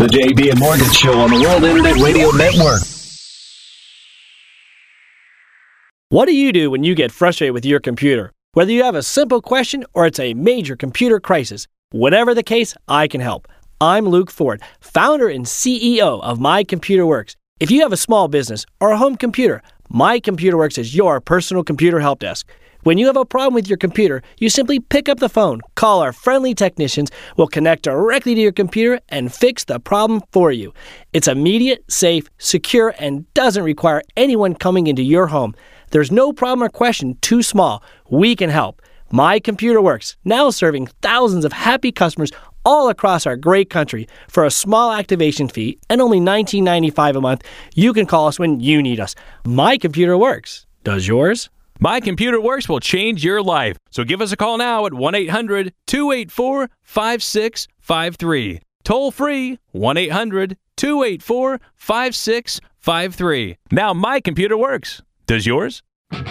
the JB and Morgan Show on the World Internet Radio Network. What do you do when you get frustrated with your computer? Whether you have a simple question or it's a major computer crisis, whatever the case, I can help. I'm Luke Ford, founder and CEO of My Computer Works. If you have a small business or a home computer, My Computer Works is your personal computer help desk. When you have a problem with your computer, you simply pick up the phone, call our friendly technicians, we'll connect directly to your computer and fix the problem for you. It's immediate, safe, secure, and doesn't require anyone coming into your home. There's no problem or question too small. We can help. My Computer Works, now serving thousands of happy customers all across our great country. For a small activation fee and only $19.95 a month, you can call us when you need us. My Computer Works. Does yours? My Computer Works will change your life. So give us a call now at 1-800-284-5653. Toll free, 1-800-284-5653. Now My Computer Works. Does yours?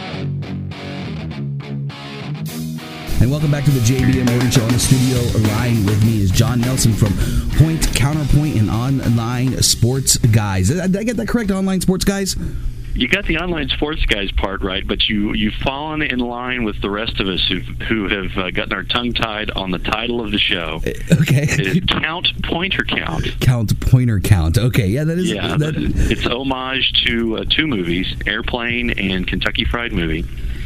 And welcome back to the JB and Morgan Show. On the studio line with me is John Nelson from Point Counterpoint and Online Sports Guys. Did I get that correct, Online Sports Guys? You got the Online Sports Guys part right, but you've fallen in line with the rest of us who have gotten our tongue tied on the title of the show. Okay. It is Count Pointer Count. Count Pointer Count. Okay, yeah, that is. Yeah, it's homage to two movies, Airplane and Kentucky Fried Movie,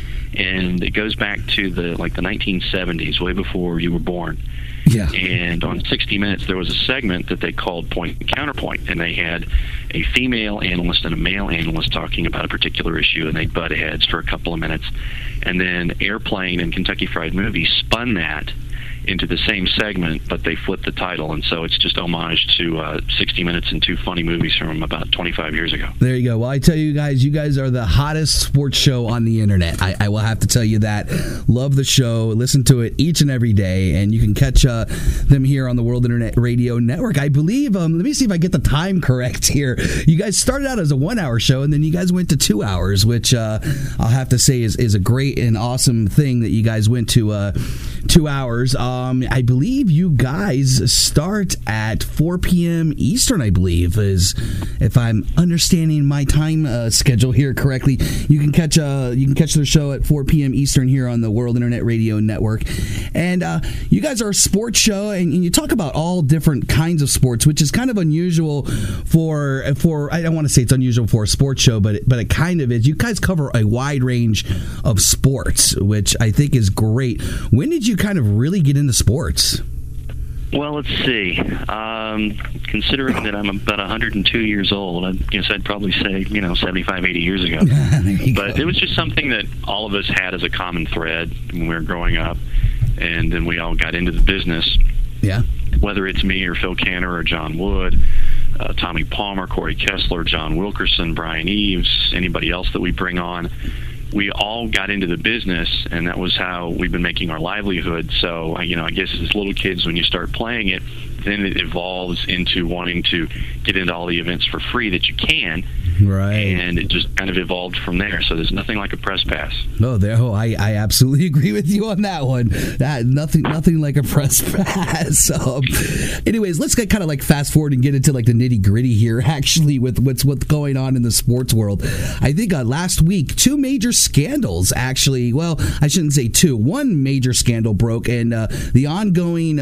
and it goes back to the 1970s, way before you were born. Yeah. And on 60 Minutes, there was a segment that they called Point and Counterpoint, and they had a female analyst and a male analyst talking about a particular issue, and they'd butt heads for a couple of minutes. And then Airplane and Kentucky Fried Movie spun that into the same segment, but they flipped the title, and so it's just homage to 60 Minutes and two funny movies from about 25 years ago. There you go. Well, I tell you guys are the hottest sports show on the internet. I will have to tell you that. Love the show. Listen to it each and every day, and you can catch them here on the World Internet Radio Network. I believe, let me see if I get the time correct here. You guys started out as a 1-hour show, and then you guys went to 2 hours, which I'll have to say is a great and awesome thing that you guys went to 2 hours. I believe you guys start at 4 p.m. Eastern, I believe, is if I'm understanding my time schedule here correctly. You can catch their show at 4 p.m. Eastern here on the World Internet Radio Network. And you guys are a sports show, and you talk about all different kinds of sports, which is kind of unusual for I don't want to say it's unusual for a sports show, but it kind of is. You guys cover a wide range of sports, which I think is great. When did you kind of really get into sports? Well, let's see. Considering that I'm about 102 years old, I guess I'd probably say, 75, 80 years ago. But it was just something that all of us had as a common thread when we were growing up, and then we all got into the business. Yeah. Whether it's me or Phil Canner or John Wood, Tommy Palmer, Corey Kessler, John Wilkerson, Brian Eves, anybody else that we bring on, we all got into the business, and that was how we've been making our livelihood. So, I guess as little kids, when you start playing it, then it evolves into wanting to get into all the events for free that you can. Right. And it just kind of evolved from there. So there's nothing like a press pass. I absolutely agree with you on that one. Nothing like a press pass. Anyways, let's get kind of fast forward and get into the nitty gritty here, actually, with what's going on in the sports world. I think last week, two major scandals, actually. Well, I shouldn't say two. One major scandal broke, and the ongoing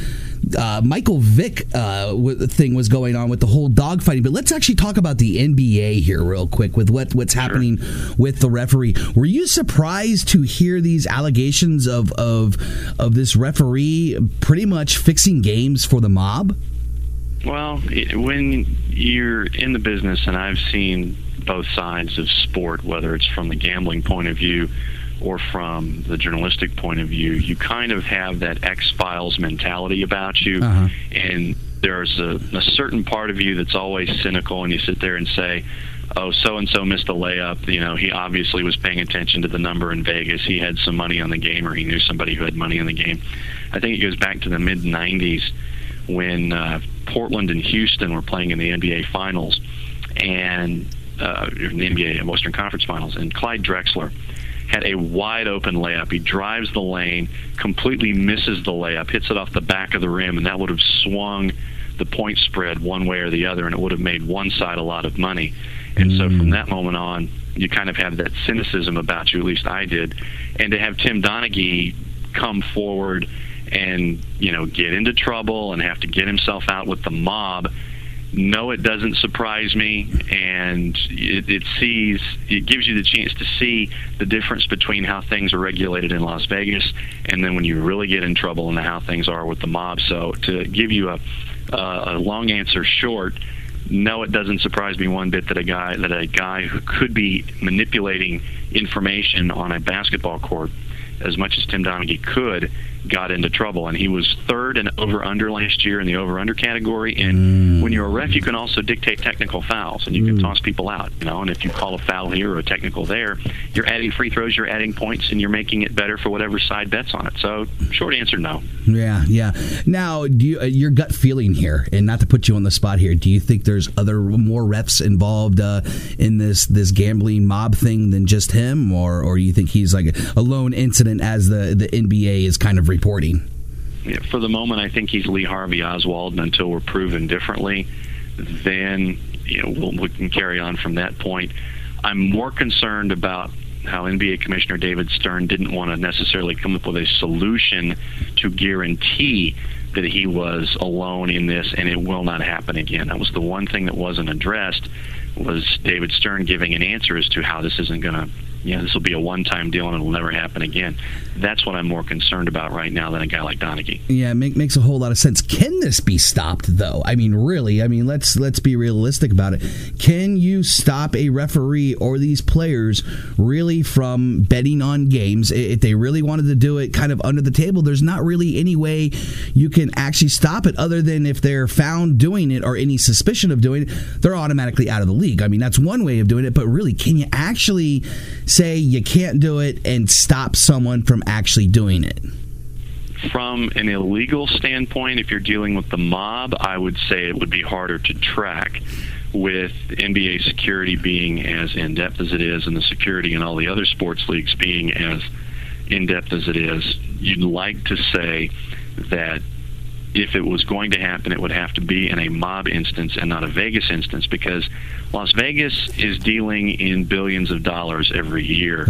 Michael Vick thing was going on with the whole dogfighting. But let's actually talk about the NBA here real quick with what's happening with the referee. Were you surprised to hear these allegations of this referee pretty much fixing games for the mob? Well, when you're in the business, and I've seen both sides of sport, whether it's from the gambling point of view or from the journalistic point of view, you kind of have that X-Files mentality about you. Uh-huh. And there's a certain part of you that's always cynical, and you sit there and say, oh, so-and-so missed a layup. He obviously was paying attention to the number in Vegas. He had some money on the game, or he knew somebody who had money on the game. I think it goes back to the mid-'90s when Portland and Houston were playing in the NBA Finals, and the NBA Western Conference Finals, and Clyde Drexler had a wide-open layup. He drives the lane, completely misses the layup, hits it off the back of the rim, and that would have swung the point spread one way or the other, and it would have made one side a lot of money. And so from that moment on, you kind of have that cynicism about you, at least I did. And to have Tim Donaghy come forward and, get into trouble and have to get himself out with the mob, no, it doesn't surprise me, and it gives you the chance to see the difference between how things are regulated in Las Vegas and then when you really get in trouble and how things are with the mob. So to give you a long answer short, no, it doesn't surprise me one bit that a guy who could be manipulating information on a basketball court as much as Tim Donaghy could got into trouble. And he was third in over-under last year in the over-under category. And when you're a ref, you can also dictate technical fouls, and you can toss people out. And if you call a foul here or a technical there, you're adding free throws, you're adding points, and you're making it better for whatever side bets on it. So, short answer, no. Yeah. Now, do you, your gut feeling here, and not to put you on the spot here, do you think there's more refs involved in this gambling mob thing than just him, or do you think he's like a lone incident as the NBA is kind of reporting? Yeah, for the moment, I think he's Lee Harvey Oswald, and until we're proven differently, then we can carry on from that point. I'm more concerned about how NBA Commissioner David Stern didn't want to necessarily come up with a solution to guarantee that he was alone in this and it will not happen again. That was the one thing that wasn't addressed, was David Stern giving an answer as to how this isn't going to, this will be a one-time deal and it will never happen again. That's what I'm more concerned about right now than a guy like Donaghy. Yeah, it makes a whole lot of sense. Can this be stopped, though? I mean, really? Let's be realistic about it. Can you stop a referee or these players really from betting on games? If they really wanted to do it kind of under the table, there's not really any way you can actually stop it other than if they're found doing it or any suspicion of doing it, they're automatically out of the league. I mean, that's one way of doing it, but really, can you actually say you can't do it and stop someone from actually doing it? From an illegal standpoint, if you're dealing with the mob, I would say it would be harder to track. With NBA security being as in-depth as it is and the security in all the other sports leagues being as in-depth as it is, you'd like to say that if it was going to happen, it would have to be in a mob instance and not a Vegas instance, because Las Vegas is dealing in billions of dollars every year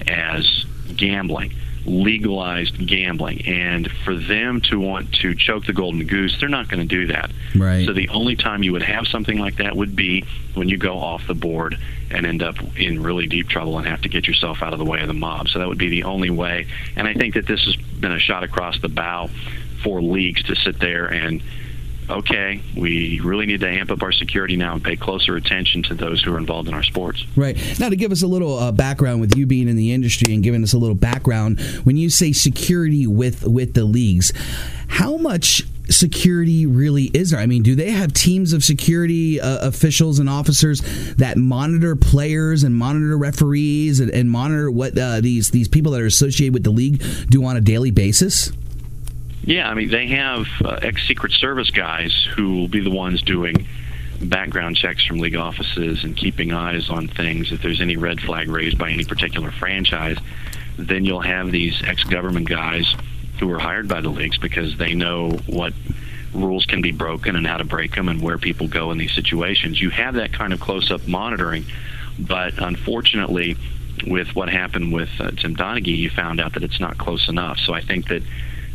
as gambling, legalized gambling. And for them to want to choke the golden goose, they're not going to do that. Right. So the only time you would have something like that would be when you go off the board and end up in really deep trouble and have to get yourself out of the way of the mob. So that would be the only way. And I think that this has been a shot across the bow for leagues to sit there and, okay, we really need to amp up our security now and pay closer attention to those who are involved in our sports. Right. Now, to give us a little background with you being in the industry and giving us a little background, when you say security with the leagues, how much security really is there? I mean, do they have teams of security officials and officers that monitor players and monitor referees and monitor what these people that are associated with the league do on a daily basis? Yeah, I mean, they have ex-Secret Service guys who will be the ones doing background checks from league offices and keeping eyes on things. If there's any red flag raised by any particular franchise, then you'll have these ex-government guys who are hired by the leagues because they know what rules can be broken and how to break them and where people go in these situations. You have that kind of close-up monitoring, but unfortunately, with what happened with Tim Donaghy, you found out that it's not close enough. So I think that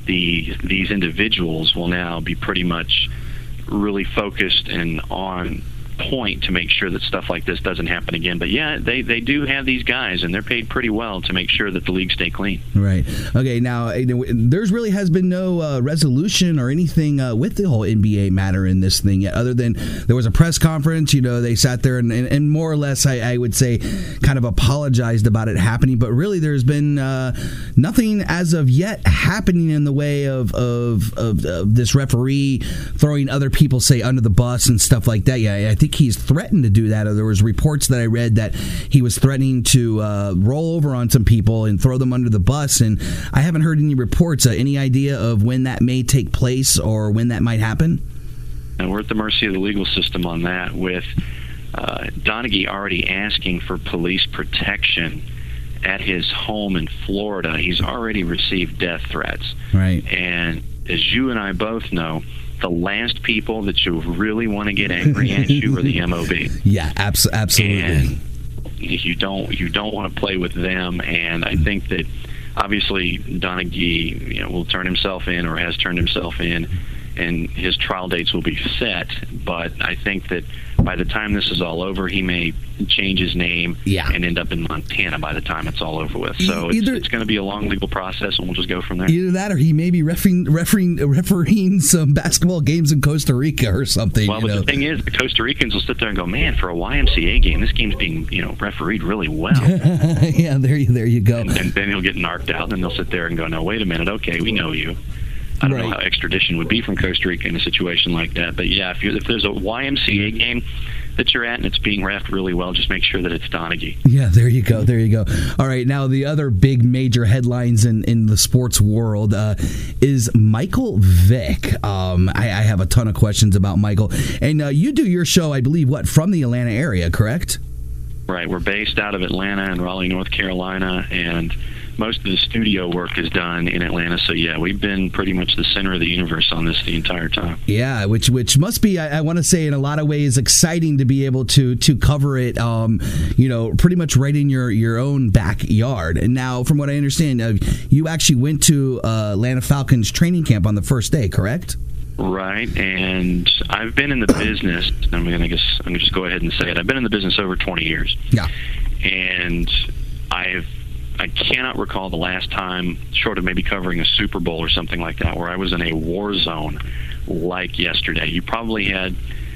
these individuals will now be pretty much really focused and on point to make sure that stuff like this doesn't happen again. But yeah, they do have these guys, and they're paid pretty well to make sure that the league stay clean. Right. Okay, now, there's really has been no resolution or anything with the whole NBA matter in this thing yet, other than there was a press conference. They sat there and more or less, I would say, kind of apologized about it happening. But really, there's been nothing as of yet happening in the way of this referee throwing other people, say, under the bus and stuff like that. Yeah, I think he's threatened to do that. Or there was reports that I read that he was threatening to roll over on some people and throw them under the bus. And I haven't heard any reports. Any idea of when that may take place or when that might happen? And we're at the mercy of the legal system on that, with Donaghy already asking for police protection at his home in Florida. He's already received death threats. Right. And as you and I both know, the last people that you really want to get angry at you are the MOB. Yeah, absolutely. And you don't want to play with them. And I think that obviously Donaghy, will turn himself in or has turned himself in, and his trial dates will be set. But I think that by the time this is all over, he may change his name and end up in Montana by the time it's all over with. So it's going to be a long legal process, and we'll just go from there. Either that, or he may be refereeing some basketball games in Costa Rica or something. Well, but the thing is, the Costa Ricans will sit there and go, man, for a YMCA game, this game's being refereed really well. Yeah, there you go. And then he'll get narked out, and then they'll sit there and go, no, wait a minute, okay, we know you. I don't know how extradition would be from Costa Rica in a situation like that. But, yeah, if there's a YMCA game that you're at and it's being reffed really well, just make sure that it's Donaghy. Yeah, there you go. All right, now the other big major headlines in the sports world is Michael Vick. I have a ton of questions about Michael. And you do your show, I believe, from the Atlanta area, correct? Right. We're based out of Atlanta and Raleigh, North Carolina, and most of the studio work is done in Atlanta. So, yeah, we've been pretty much the center of the universe on this the entire time. Yeah, which must be, I want to say, in a lot of ways, exciting to be able to cover it, pretty much right in your own backyard. And now, from what I understand, you actually went to Atlanta Falcons training camp on the first day, correct? Right, and I've been in the business, I'm going to just go ahead and say it, I've been in the business over 20 years. Yeah. And I cannot recall the last time, short of maybe covering a Super Bowl or something like that, where I was in a war zone like yesterday. You probably had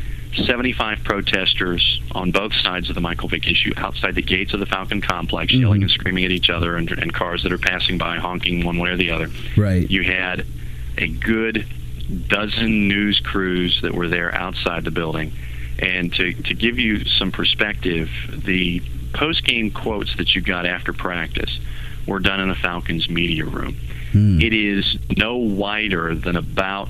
75 protesters on both sides of the Michael Vick issue outside the gates of the Falcon complex, yelling and screaming at each other, and cars that are passing by honking one way or the other. Right. You had a good dozen news crews that were there outside the building. And to give you some perspective, the post-game quotes that you got after practice were done in the Falcons media room. It is no wider than about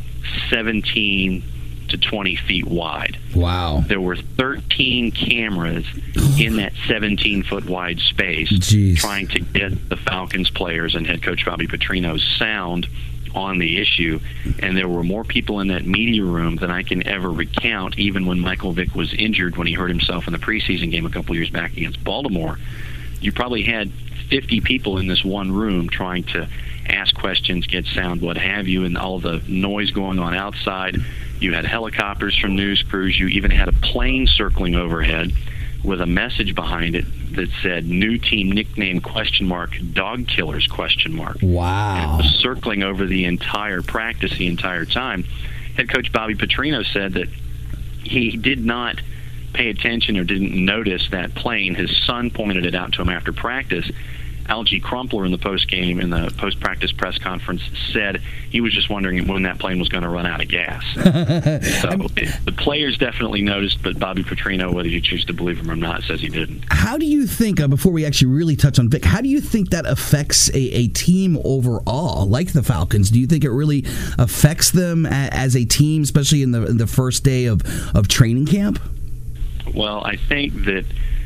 17 to 20 feet wide. Wow. There were 13 cameras in that 17-foot wide space trying to get the Falcons players and head coach Bobby Petrino's sound on the issue, and there were more people in that media room than I can ever recount, even when Michael Vick was injured when he hurt himself in the preseason game a couple years back against Baltimore. You probably had 50 people in this one room trying to ask questions, get sound, what have you, and all the noise going on outside. You had helicopters from news crews. You even had a plane circling overhead with a message behind it that said "new team nickname ? Dog killers ? Wow. And it was circling over the entire practice the entire time. Head coach Bobby Petrino said that he did not pay attention or didn't notice that plane. His son pointed it out to him after practice. Algie Crumpler in the post-practice press conference said he was just wondering when that plane was going to run out of gas. So the players definitely noticed, but Bobby Petrino, whether you choose to believe him or not, says he didn't. How do you think, before we actually really touch on Vick, how do you think that affects a team overall, like the Falcons? Do you think it really affects them as a team, especially in the first day of training camp? Well, I think that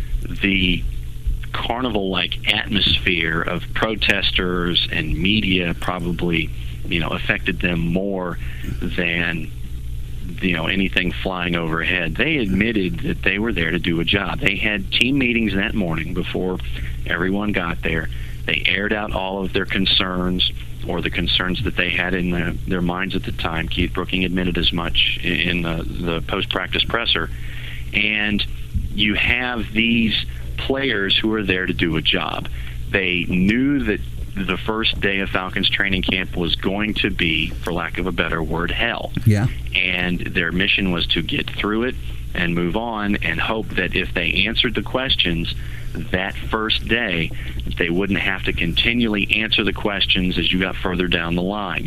the carnival-like atmosphere of protesters and media probably, affected them more than, anything flying overhead. They admitted that they were there to do a job. They had team meetings that morning before everyone got there. They aired out all of their concerns, or the concerns that they had in their minds at the time. Keith Brooking admitted as much in the post-practice presser. And you have these players who are there to do a job. They knew that the first day of Falcons training camp was going to be, for lack of a better word, hell. Yeah. And their mission was to get through it and move on and hope that if they answered the questions that first day, they wouldn't have to continually answer the questions as you got further down the line.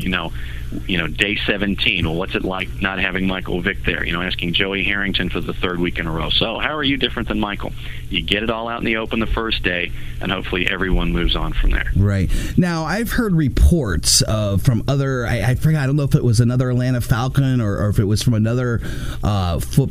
Day 17, well, what's it like not having Michael Vick there? Asking Joey Harrington for the third week in a row. So how are you different than Michael? You get it all out in the open the first day, and hopefully everyone moves on from there. Right. Now, I've heard reports from other, I forgot, I don't know if it was another Atlanta Falcon or if it was from another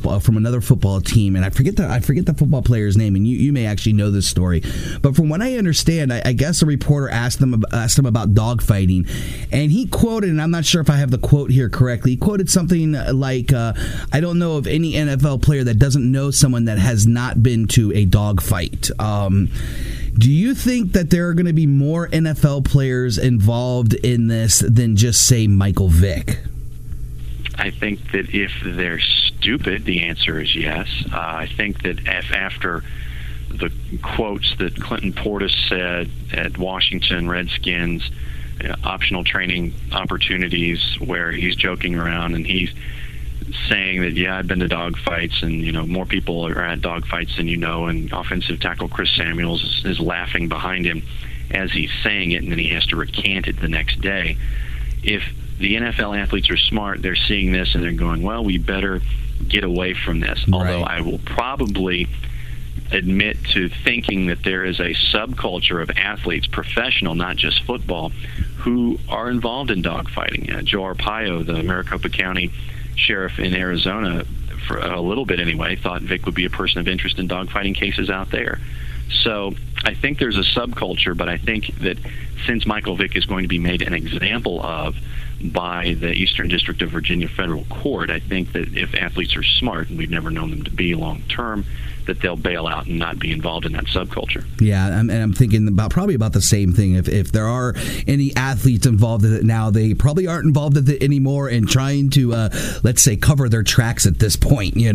another football team, and I forget the football player's name, and you may actually know this story. But from what I understand, I guess a reporter asked him about dogfighting, and he quoted, and I'm not sure if I have the quote here correctly, he quoted something like, I don't know of any NFL player that doesn't know someone that has not been to a dogfight. Do you think that there are going to be more NFL players involved in this than just, say, Michael Vick? I think that if they're stupid, the answer is yes. I think that after the quotes that Clinton Portis said at Washington Redskins, optional training opportunities, where he's joking around and he's saying that, yeah, I've been to dog fights, and more people are at dog fights than and offensive tackle Chris Samuels is laughing behind him as he's saying it, and then he has to recant it the next day. If the NFL athletes are smart, they're seeing this and they're going, well, we better get away from this. Right. Although I will probably admit to thinking that there is a subculture of athletes, professional, not just football, who are involved in dogfighting. Joe Arpaio, the Maricopa County sheriff in Arizona, for a little bit anyway, thought Vic would be a person of interest in dogfighting cases out there. So I think there's a subculture, but I think that since Michael Vick is going to be made an example of by the Eastern District of Virginia Federal Court, I think that if athletes are smart, and we've never known them to be long term, that they'll bail out and not be involved in that subculture. Yeah, and I'm thinking probably about the same thing. If there are any athletes involved in it now, they probably aren't involved in it anymore and trying to, let's say, cover their tracks at this point, Yeah,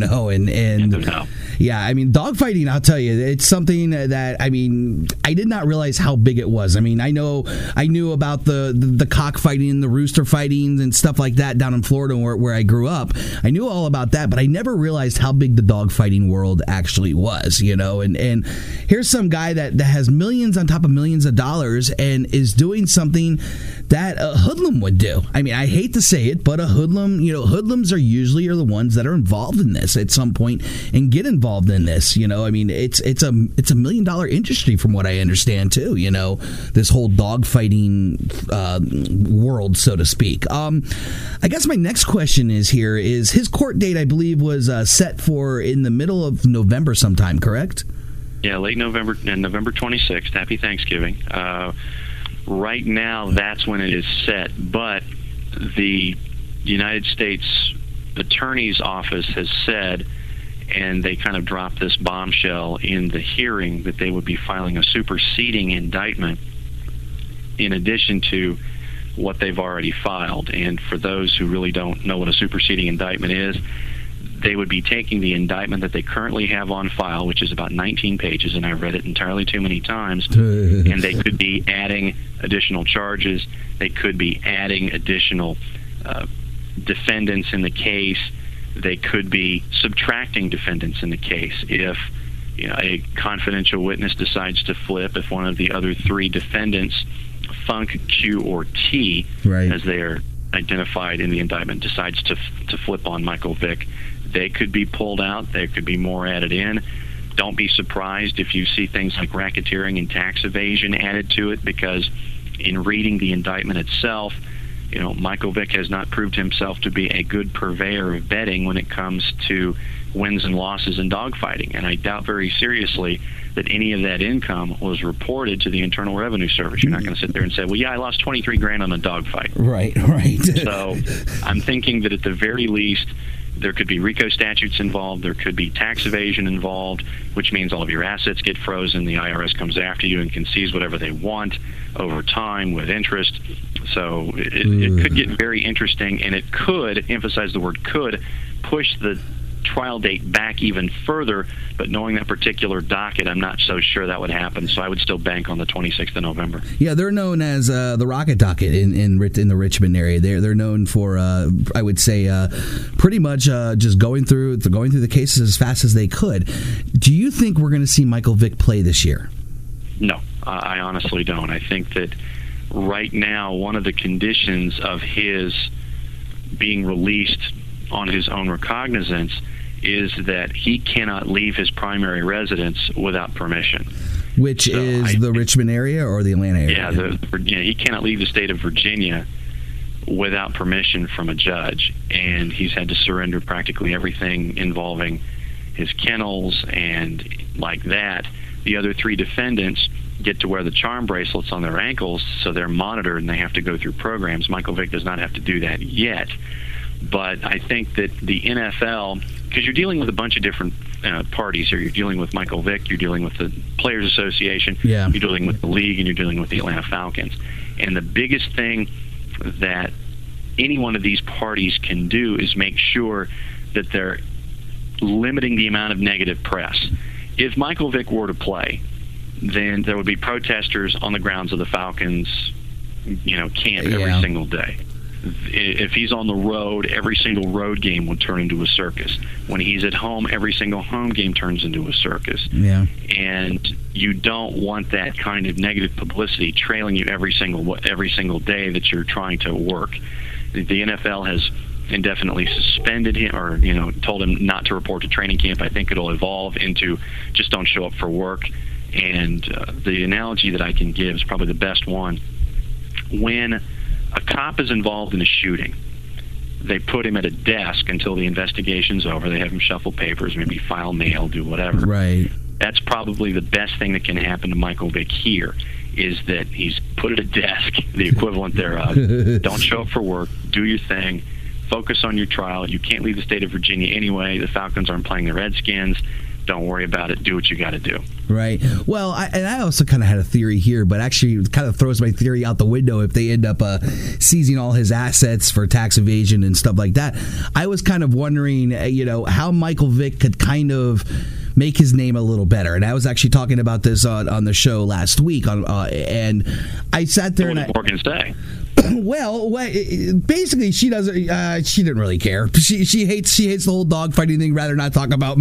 I mean, dogfighting, I'll tell you, it's something that, I did not realize how big it was. I knew about the cockfighting and the rooster fighting and stuff like that down in Florida where I grew up. I knew all about that, but I never realized how big the dogfighting world actually was, and here's some guy that has millions on top of millions of dollars and is doing something that a hoodlum would do. I hate to say it, but a hoodlum, hoodlums are usually the ones that are involved in this at some point and get involved in this. It's a $1 million industry from what I understand too. This whole dogfighting world, so to speak. I guess my next question is his court date, I believe, was set for in the middle of November sometime, correct? Yeah, late November, November 26th. Happy Thanksgiving. Right now, that's when it is set, but the United States Attorney's Office has said, and they kind of dropped this bombshell in the hearing, that they would be filing a superseding indictment in addition to what they've already filed. And for those who really don't know what a superseding indictment is, they would be taking the indictment that they currently have on file, which is about 19 pages, and I've read it entirely too many times, and they could be adding additional charges. They could be adding additional defendants in the case. They could be subtracting defendants in the case. If a confidential witness decides to flip, if one of the other three defendants, Funk, Q, or T, right, as they are identified in the indictment, decides to flip on Michael Vick, they could be pulled out. There could be more added in. Don't be surprised if you see things like racketeering and tax evasion added to it, because in reading the indictment itself, Michael Vick has not proved himself to be a good purveyor of betting when it comes to wins and losses in dogfighting. And I doubt very seriously that any of that income was reported to the Internal Revenue Service. You're not going to sit there and say, well, yeah, I lost $23,000 on a dogfight. Right. So I'm thinking that at the very least, there could be RICO statutes involved. There could be tax evasion involved, which means all of your assets get frozen. The IRS comes after you and can seize whatever they want over time with interest. So it could get very interesting, and it could, emphasize the word could, push the trial date back even further. But knowing that particular docket, I'm not so sure that would happen. So I would still bank on the 26th of November. Yeah, they're known as the Rocket Docket in the Richmond area. They're known for, I would say, pretty much just going through the cases as fast as they could. Do you think we're going to see Michael Vick play this year? No, I honestly don't. I think that right now, one of the conditions of his being released on his own recognizance is that he cannot leave his primary residence without permission. Which is the Richmond area or the Atlanta area? Yeah, he cannot leave the state of Virginia without permission from a judge, and he's had to surrender practically everything involving his kennels and like that. The other 3 defendants get to wear the charm bracelets on their ankles, so they're monitored and they have to go through programs. Michael Vick does not have to do that yet. But I think that the NFL, because you're dealing with a bunch of different parties here. You're dealing with Michael Vick, you're dealing with the Players Association, you're dealing with the league, and you're dealing with the Atlanta Falcons. And the biggest thing that any one of these parties can do is make sure that they're limiting the amount of negative press. If Michael Vick were to play, then there would be protesters on the grounds of the Falcons, camp every single day. If he's on the road, every single road game would turn into a circus. When he's at home, every single home game turns into a circus. Yeah. And you don't want that kind of negative publicity trailing you every single day that you're trying to work. The NFL has indefinitely suspended him, or told him not to report to training camp. I think it'll evolve into just don't show up for work. And the analogy that I can give is probably the best one. When a cop is involved in a shooting, they put him at a desk until the investigation's over. They have him shuffle papers, maybe file mail, do whatever. Right. That's probably the best thing that can happen to Michael Vick here, is that he's put at a desk, the equivalent thereof. Don't show up for work. Do your thing. Focus on your trial. You can't leave the state of Virginia anyway. The Falcons aren't playing the Redskins. Don't worry about it. Do what you got to do. Right. Well, I also kind of had a theory here, but actually it kind of throws my theory out the window if they end up seizing all his assets for tax evasion and stuff like that. I was kind of wondering, how Michael Vick could kind of make his name a little better. And I was actually talking about this on the show last week, and I sat there and Morgan say. Well, basically, she doesn't. She didn't really care. She hates the whole dogfighting thing. Rather not talk about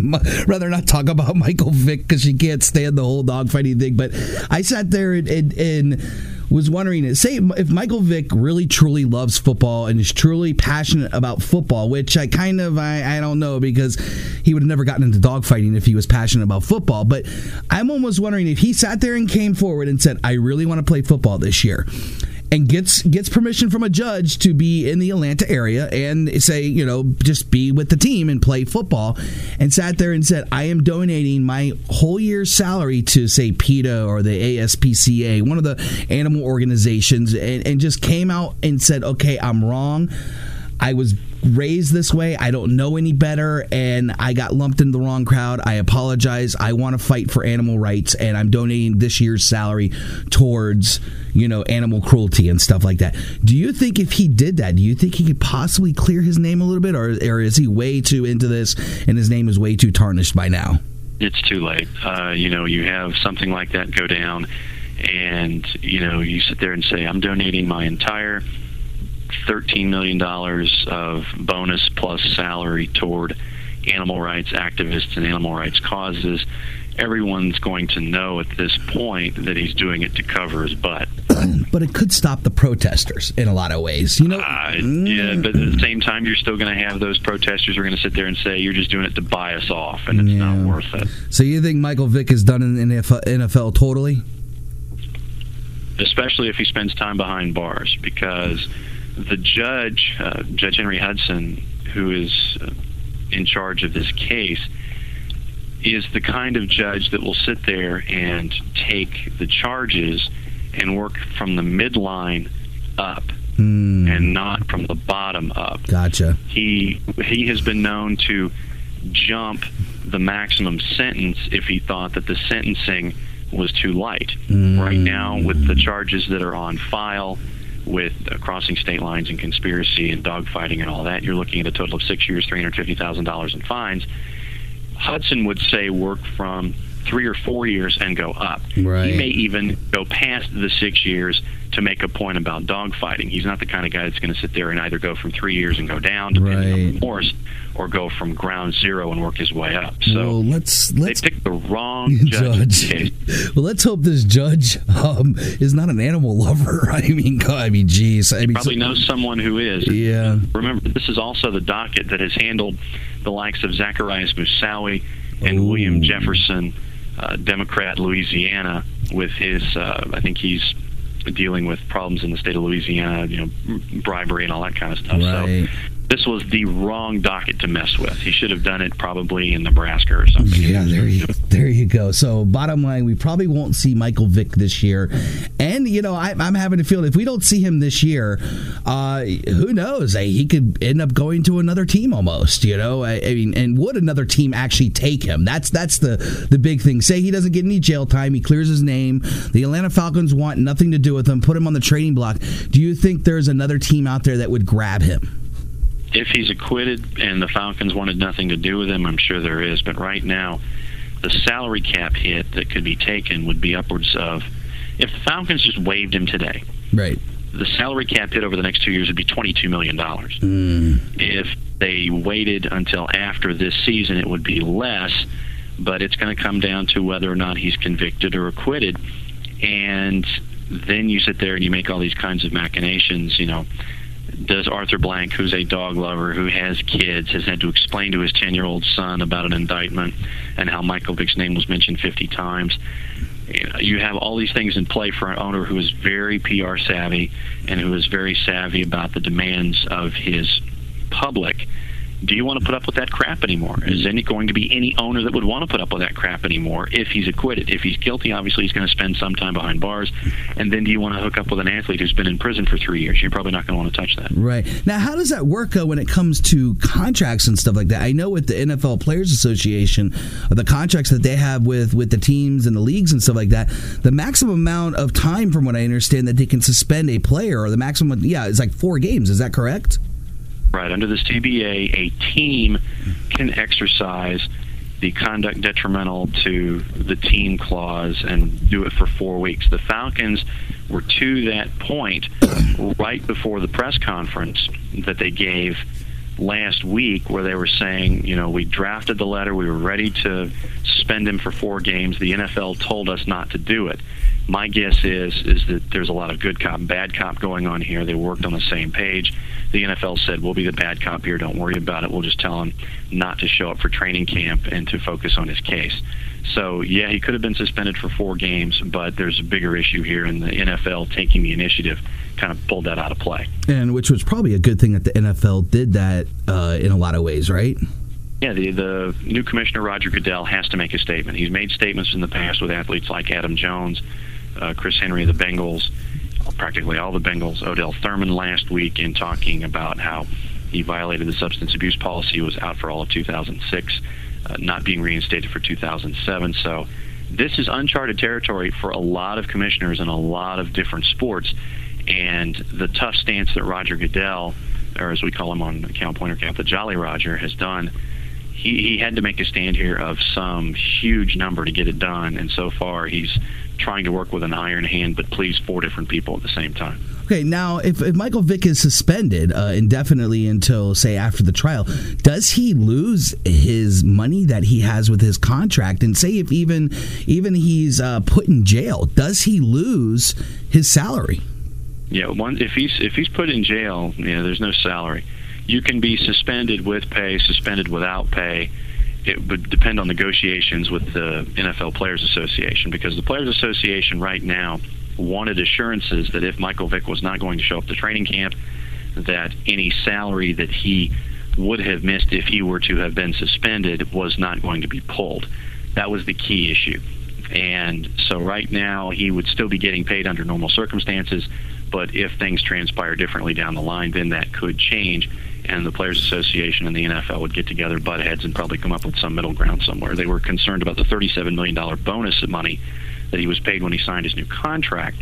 Michael Vick because she can't stand the whole dogfighting thing. But I sat there and was wondering, say if Michael Vick really truly loves football and is truly passionate about football, which I don't know, because he would have never gotten into dogfighting if he was passionate about football. But I'm almost wondering if he sat there and came forward and said, I really want to play football this year, and gets permission from a judge to be in the Atlanta area and say, just be with the team and play football, and sat there and said, I am donating my whole year's salary to, say, PETA or the ASPCA, one of the animal organizations, and just came out and said, okay, I'm wrong. I was raised this way. I don't know any better, and I got lumped into the wrong crowd. I apologize. I want to fight for animal rights, and I'm donating this year's salary towards, animal cruelty and stuff like that. Do you think if he did that, do you think he could possibly clear his name a little bit, or is he way too into this and his name is way too tarnished by now? It's too late. You have something like that go down, and, you sit there and say, I'm donating my entire $13 million of bonus plus salary toward animal rights activists and animal rights causes. Everyone's going to know at this point that he's doing it to cover his butt. But it could stop the protesters in a lot of ways. Yeah, but at the same time, you're still going to have those protesters who are going to sit there and say, you're just doing it to buy us off, and it's not worth it. So you think Michael Vick is done in the NFL totally? Especially if he spends time behind bars, because the judge, Judge Henry Hudson, who is in charge of this case, is the kind of judge that will sit there and take the charges and work from the midline up and not from the bottom up. Gotcha. He has been known to jump the maximum sentence if he thought that the sentencing was too light. Right now, with the charges that are on file, with crossing state lines and conspiracy and dogfighting and all that, you're looking at a total of 6 years, $350,000 in fines. Hudson would say work from 3 or 4 years and go up. Right. He may even go past the 6 years to make a point about dogfighting. He's not the kind of guy that's going to sit there and either go from 3 years and go down, depending on remorse, or go from ground zero and work his way up. So let's they picked the wrong judge. Well, let's hope this judge is not an animal lover. I mean, geez. Probably knows someone who is. Yeah. Remember, this is also the docket that has handled the likes of Zacharias Moussaoui and William Jefferson, Democrat, Louisiana, with his, I think he's dealing with problems in the state of Louisiana, bribery and all that kind of stuff. Right. So this was the wrong docket to mess with. He should have done it probably in Nebraska or something. Yeah, there you go. So bottom line, we probably won't see Michael Vick this year. And, I'm having a feeling if we don't see him this year, who knows? He could end up going to another team almost, I mean, and would another team actually take him? That's the big thing. Say he doesn't get any jail time, he clears his name, the Atlanta Falcons want nothing to do with him, put him on the trading block. Do you think there's another team out there that would grab him? If he's acquitted and the Falcons wanted nothing to do with him, I'm sure there is. But right now, the salary cap hit that could be taken would be upwards of, if the Falcons just waived him today, right, the salary cap hit over the next 2 years would be $22 million. If they waited until after this season, it would be less, but it's going to come down to whether or not he's convicted or acquitted. And then you sit there and you make all these kinds of machinations, Does Arthur Blank, who's a dog lover, who has kids, has had to explain to his 10-year-old son about an indictment and how Michael Vick's name was mentioned 50 times? You have all these things in play for an owner who is very PR savvy and who is very savvy about the demands of his public. Do you want to put up with that crap anymore? Is there going to be any owner that would want to put up with that crap anymore if he's acquitted? If he's guilty, obviously he's going to spend some time behind bars. And then do you want to hook up with an athlete who's been in prison for 3 years? You're probably not going to want to touch that. Right. Now, how does that work when it comes to contracts and stuff like that? I know with the NFL Players Association, the contracts that they have with the teams and the leagues and stuff like that, the maximum amount of time, from what I understand, that they can suspend a player, or the maximum, is like 4 games. Is that correct? Right. Under this TBA, a team can exercise the conduct detrimental to the team clause and do it for 4 weeks. The Falcons were to that point right before the press conference that they gave last week, where they were saying, we drafted the letter, we were ready to suspend him for 4 games. The NFL told us not to do it. My guess is that there's a lot of good cop, bad cop going on here. They worked on the same page. The NFL said, we'll be the bad cop here, don't worry about it. We'll just tell him not to show up for training camp and to focus on his case. So, yeah, he could have been suspended for 4 games, but there's a bigger issue here, and the NFL taking the initiative kind of pulled that out of play. And which was probably a good thing that the NFL did that in a lot of ways, right? Yeah, the new commissioner, Roger Goodell, has to make a statement. He's made statements in the past with athletes like Adam Jones, Chris Henry of the Bengals, practically all the Bengals, Odell Thurman last week, in talking about how he violated the substance abuse policy, was out for all of 2006, not being reinstated for 2007. So this is uncharted territory for a lot of commissioners in a lot of different sports. And the tough stance that Roger Goodell, or as we call him on Cal Pointer Camp, the Jolly Roger, has done, he had to make a stand here of some huge number to get it done. And so far he's trying to work with an iron hand, but please 4 different people at the same time. Okay, now, if Michael Vick is suspended indefinitely until, say, after the trial, does he lose his money that he has with his contract? And say if even he's put in jail, does he lose his salary? Yeah, if he's put in jail, there's no salary. You can be suspended with pay, suspended without pay. It would depend on negotiations with the NFL Players Association, because the Players Association right now wanted assurances that if Michael Vick was not going to show up to training camp, that any salary that he would have missed if he were to have been suspended was not going to be pulled. That was the key issue. And so right now he would still be getting paid under normal circumstances, but if things transpire differently down the line, then that could change, and the Players Association and the NFL would get together, butt heads, and probably come up with some middle ground somewhere. They were concerned about the $37 million bonus of money that he was paid when he signed his new contract,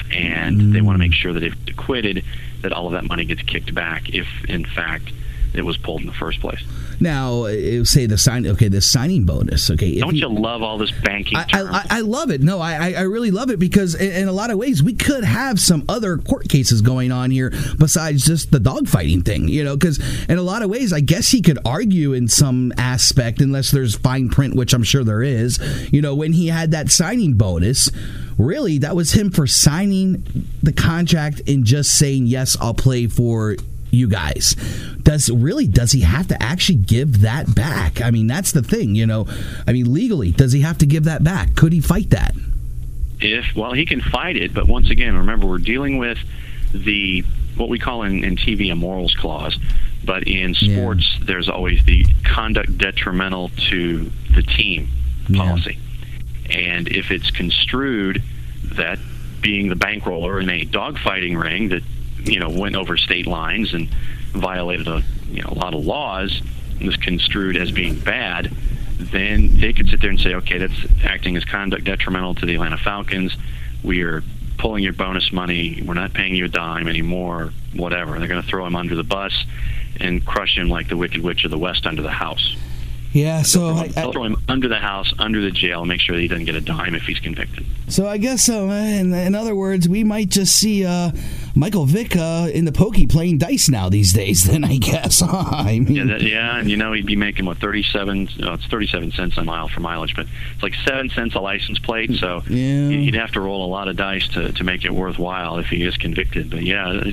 and they want to make sure that if he's acquitted, that all of that money gets kicked back if, in fact, it was pulled in the first place. Now, say the signing bonus. Okay, don't you love all this banking? I love it. No, I really love it, because in a lot of ways we could have some other court cases going on here besides just the dogfighting thing. Because in a lot of ways, I guess he could argue in some aspect, unless there's fine print, which I'm sure there is. When he had that signing bonus, really that was him for signing the contract and just saying, yes, I'll play for you guys. Does he have to actually give that back? I mean, that's the thing, legally, does he have to give that back? Could he fight that? he can fight it, but once again, remember, we're dealing with what we call in TV a morals clause, but in sports, there's always the conduct detrimental to the team policy. And if it's construed that being the bankroller in a dogfighting ring that, went over state lines and violated a lot of laws, was construed as being bad, then they could sit there and say, okay, that's acting as conduct detrimental to the Atlanta Falcons. We are pulling your bonus money. We're not paying you a dime anymore, whatever. They're going to throw him under the bus and crush him like the Wicked Witch of the West under the house. Yeah, so they'll throw him under the house, under the jail, and make sure that he doesn't get a dime if he's convicted. So I guess so. In other words, we might just see Michael Vick in the pokey playing dice now these days. Then I guess. I mean, and he'd be making what 37. It's 37 cents a mile for mileage, but it's like 7 cents a license plate. So he'd have to roll a lot of dice to make it worthwhile if he is convicted. But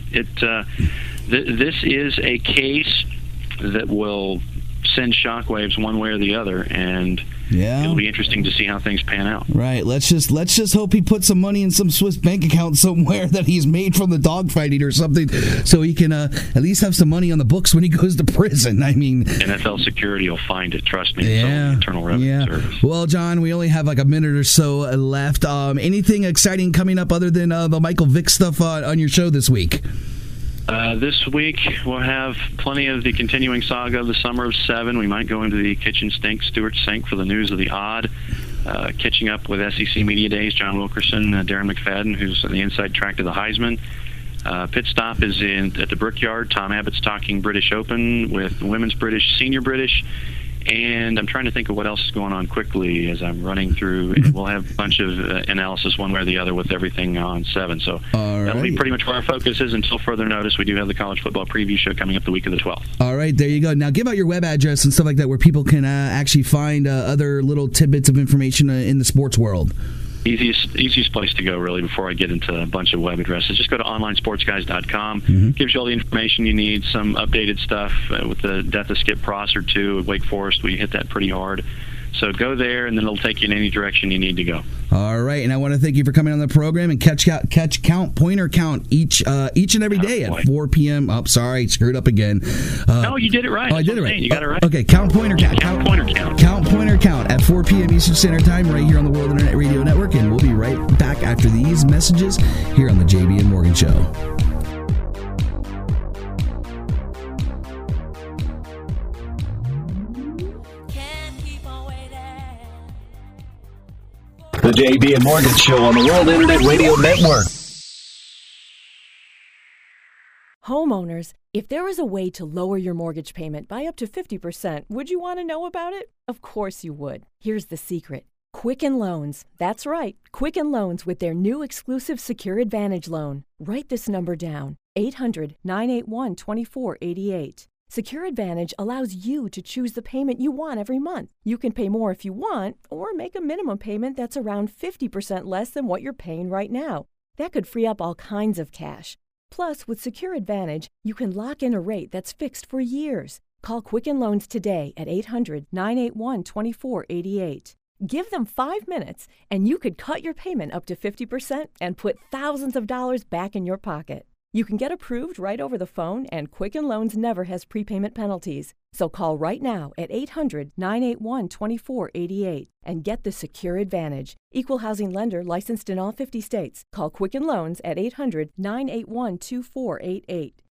this is a case that will send shockwaves one way or the other, and it'll be interesting to see how things pan out. Right. Let's just hope he puts some money in some Swiss bank account somewhere that he's made from the dogfighting or something, so he can at least have some money on the books when he goes to prison. I mean, NFL security will find it. Trust me. It's only Internal Revenue Service. Well, John, we only have like a minute or so left. Anything exciting coming up other than the Michael Vick stuff on your show this week? This week, we'll have plenty of the continuing saga of the Summer of Seven. We might go into the kitchen Stuart Sink for the news of the odd. Catching up with SEC Media Days, John Wilkerson, Darren McFadden, who's on the inside track to the Heisman. Pit stop is at the Brickyard. Tom Abbott's talking British Open with women's British, senior British. And I'm trying to think of what else is going on quickly as I'm running through. We'll have a bunch of analysis one way or the other with everything on 7. So that'll be pretty much where our focus is until further notice. We do have the college football preview show coming up the week of the 12th. All right, there you go. Now give out your web address and stuff like that where people can actually find other little tidbits of information in the sports world. Easiest place to go, really, before I get into a bunch of web addresses. Just go to onlinesportsguys.com. Gives you all the information you need, some updated stuff with the death of Skip Prosser, too, at Wake Forest. We hit that pretty hard. So go there, and then it'll take you in any direction you need to go. All right, and I want to thank you for coming on the program and catch count, pointer count each and every day at 4 p.m. Oh, sorry, screwed up again. No, you did it right. I did it right. You got it right. Okay, count, pointer, count. Count, pointer, count at 4 p.m. Eastern Standard Time right here on the World Internet Radio Network, and we'll be right back after these messages here on the JB and Morgan Show. The JB and Morgan Show on the World Internet Radio Network. Homeowners, if there was a way to lower your mortgage payment by up to 50%, would you want to know about it? Of course you would. Here's the secret. Quicken Loans. That's right. Quicken Loans with their new exclusive Secure Advantage loan. Write this number down. 800-981-2488. Secure Advantage allows you to choose the payment you want every month. You can pay more if you want, or make a minimum payment that's around 50% less than what you're paying right now. That could free up all kinds of cash. Plus, with Secure Advantage, you can lock in a rate that's fixed for years. Call Quicken Loans today at 800-981-2488. Give them 5 minutes, and you could cut your payment up to 50% and put thousands of dollars back in your pocket. You can get approved right over the phone, and Quicken Loans never has prepayment penalties. So call right now at 800-981-2488 and get the Secure Advantage. Equal housing lender licensed in all 50 states. Call Quicken Loans at 800-981-2488.